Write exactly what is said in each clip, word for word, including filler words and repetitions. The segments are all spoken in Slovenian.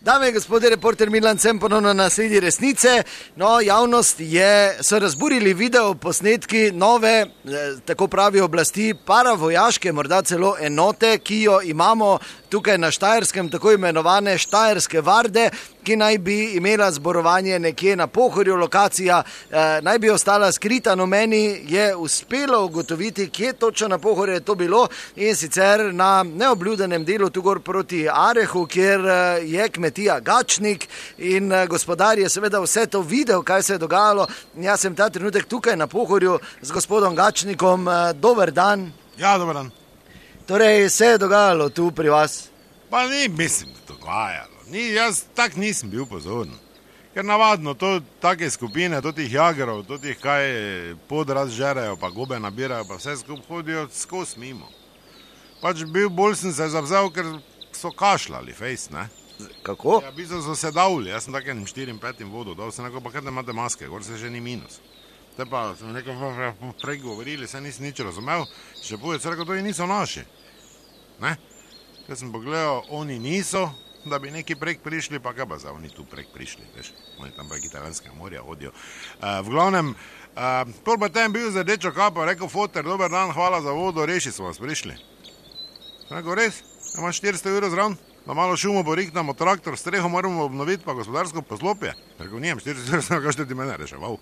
Dame in gospodje, reporter Milan Cem ponovno na sredi resnice. No, javnost je, so razburili video posnetki nove, tako pravi oblasti, paravojaške, morda celo enote, ki jo imamo tukaj na Štajerskem, tako imenovane Štajerske varde, ki naj bi imela zborovanje nekje na Pohorju, lokacija eh, naj bi ostala skrita, no meni je uspelo ugotoviti, kje točno na Pohorju je to bilo, in sicer na neobljudenem delu tu gor proti Arehu, kjer je kmetija Gačnik, in gospodar je seveda vse to videl, kaj se je dogajalo. Jaz sem ta trenutek tukaj na Pohorju z gospodom Gačnikom. Dober dan. Ja, dober dan. Torej, se je dogajalo tu pri vas? Pa ni, mislim, dogajalo. Ni, jaz tak nisem bil pozoren. Ker navadno, to take skupine, to tih jagerov, to tih kaj podrazžerajo, pa gobe nabirajo, pa vse skup hodijo skos mimo. Pač bil bolj sem se zavzel, ker so kašljali, fejs, ne? Kako? Ja, bistvo so se davili, jaz sem takem štirim, petim vodu dal, sem rekel, pa kaj ne imate maske, gor se že ni minus. Te pa sem rekel, prej govorili, se nisem nič razumel, še povedal, rekel, to niso naši. Ne? Kaj sem pogledal, oni niso, da bi neki prek prišli, pa kaj pa za oni tu prek prišli, veš, oni tam prek Italijanskega morja hodijo. Uh, v glavnem, uh, pol pa tem bil z rdečo kapo, rekel, foter, dober dan, hvala za vodo, reši smo vas prišli. Sem rekel, res, imaš štiristo evrov zraven, da malo šumo poriknemo, traktor, streho moramo obnoviti, pa gospodarsko poslopje. Rekel, nijem štiristo evrov, sem rekel, kaj ti mene reševal.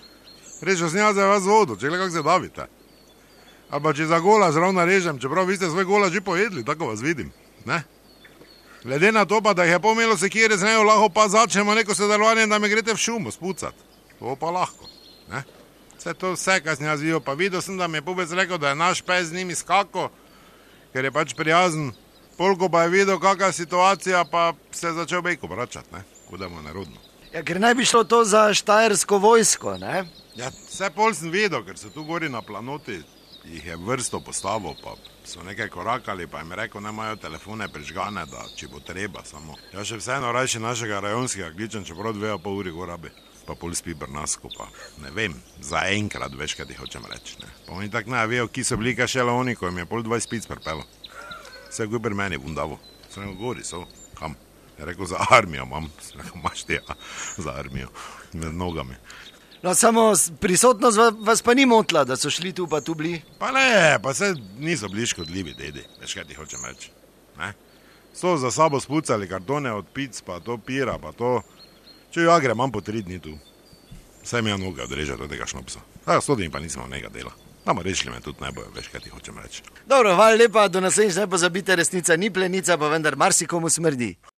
Rešil sem jaz za vas vodo, če gleda, kako se davite. Ali pa če za gola zravna režem, čeprav vi ste svoj gola že pojedli, tako vas vidim, ne? Glede na to pa, da jih je pomelo se kjer reznejo, lahko pa začnemo neko sodelovanje, da me greste v šumo spucati. To pa lahko, ne? Vse to, vse, kaj sem jaz videl, pa videl sem, da mi je pubec rekel, da je naš pes z njimi skako, ker je pač prijazen. Polko pa je videl, kakva situacija, pa se je začel bejko vračati, ne? Kudemo nerodno. Ja, ker naj bi šlo to za štajersko vojsko, ne? Ja, vse pol sem videl, ker so tu gori na planoti, jih je vrsto postavil, pa so nekaj korakali, pa jim rekel, ne imajo telefone prižgane, da če bo treba samo. Ja, še vseeno rajši našega rajonskega gličen, čeprav dve a pol uri go rabi, pa pol spi brnasko, pa ne vem, za enkrat veš, kaj ti hočem reči, ne. Pa oni tak ne vejo, ki so bili kaj šele oni, ko jim je pol dvajset pic pripelo. Vse je pri meni bundavo. Sem rekel, gori so, kam? Je rekel, za armijo imam. Sem rekel, imaš ti, ja, za armijo, med nogami. No, samo prisotnost vas pa ni motila, da so šli tu pa tu bili? Pa ne, pa se niso bili škodljivi, dedi, veš, kaj ti hočem reči, ne? So za sabo spucali kartone od pic, pa to pira, pa to. Če ja, grem, imam po tri dni tu. Vse mi je noge odrežati od tega šnopsa. Ja, sto dni pa nisem od njega dela. Tamo rešili me tudi ne bojo, veš, kaj ti hočem reči. Dobro, hvala lepa, do naslednjič ne pozabite, resnica ni plenica, pa vendar marsikomu smrdi.